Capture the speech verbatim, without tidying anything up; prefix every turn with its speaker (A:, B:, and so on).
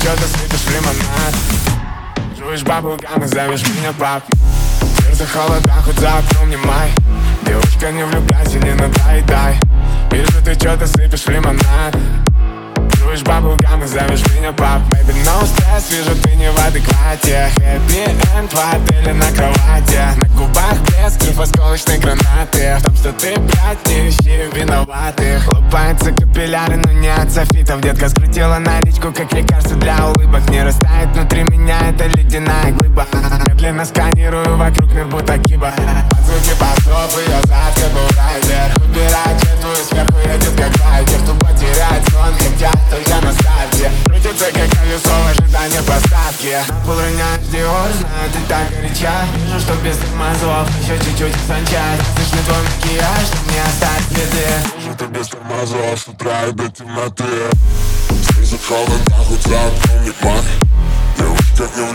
A: что-то сыпешь в лимонад. Жуешь баблгам и зовешь меня пап. Сердце холода, хоть за окном не май. Девочка, не влюбляйся, не надоедай. Вижу, ты что-то сыпешь в лимонад. Жуешь баблгам и зовешь меня пап. Baby, no stress, вижу, ты не в адеквате. Happy end в отеле на кровати. На губах блеск и осколочной гранаты. В том, что ты, блядь, не ищи виноватых. Лопаются капилляры, но не от софитов. Детка скрутила наличку, как лекарство для улыбок. Не растает внутри меня эта ледяная глыба. Медленно сканирую вокруг мир, будто киба. Под звуки басов ее зад, как бурайдер. Выбирает жертву и сверху едет, как байкер. Тупо теряет сон, хотя только на старте. Крутится, как колесо в ожидании поставки. На пол роняешь Диор, знаю, ты так горяча. Вижу, что без тормозов еще чуть-чуть санчать. Слышно твой макияж, что мне оставить следы.
B: Вижу, ты без тормозов с утра и до темноты. Снизу холода, хоть за окном не май. Девочка, не